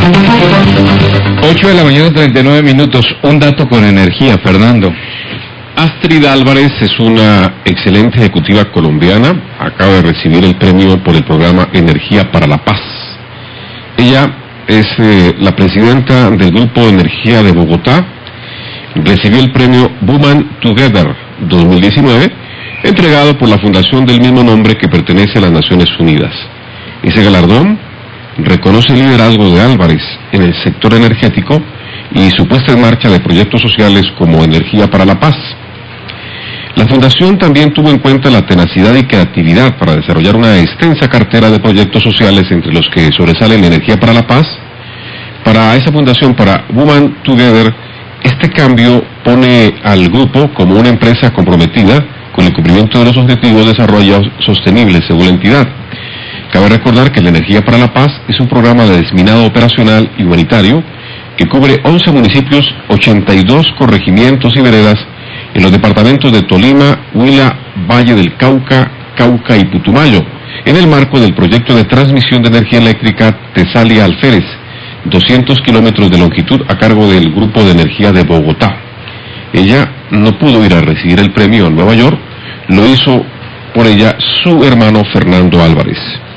8 de la mañana, 39 minutos. Un dato con energía, Fernando. Astrid Álvarez es una excelente ejecutiva colombiana. Acaba de recibir el premio por el programa Energía para la Paz. Ella es la presidenta del Grupo de Energía de Bogotá. Recibió el premio Women Together 2019, entregado por la fundación del mismo nombre que pertenece a las Naciones Unidas. Ese galardón reconoce el liderazgo de Álvarez en el sector energético y su puesta en marcha de proyectos sociales como Energía para la Paz. La fundación también tuvo en cuenta la tenacidad y creatividad para desarrollar una extensa cartera de proyectos sociales, entre los que sobresalen Energía para la Paz. Para esa fundación, para Women Together, este cambio pone al grupo como una empresa comprometida con el cumplimiento de los objetivos de desarrollo sostenible según la entidad. Cabe recordar que la Energía para la Paz es un programa de desminado operacional y humanitario que cubre 11 municipios, 82 corregimientos y veredas en los departamentos de Tolima, Huila, Valle del Cauca, Cauca y Putumayo, en el marco del proyecto de transmisión de energía eléctrica Tesalia-Alférez, 200 kilómetros de longitud, a cargo del Grupo de Energía de Bogotá. Ella no pudo ir a recibir el premio en Nueva York, lo hizo por ella su hermano Fernando Álvarez.